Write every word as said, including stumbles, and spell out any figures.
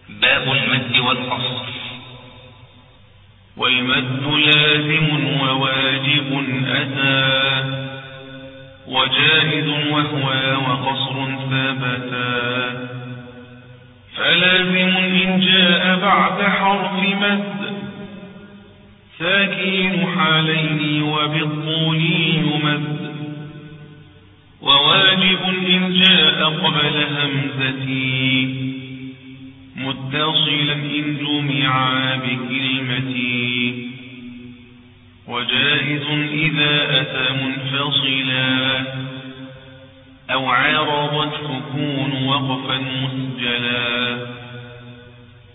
باب المد والقصر. والمد لازم وواجب أتى، وجائز وهو وقصر ثبتا. فلازم إن جاء بعد حرف مد، ساكن حالين وبالطول يمد. وواجب إن جاء قبل همزتي، متصلا إن جمعا بكلمتي. وجائز إذا أتى منفصلا، أو عارض السكون وقفا مسجلا.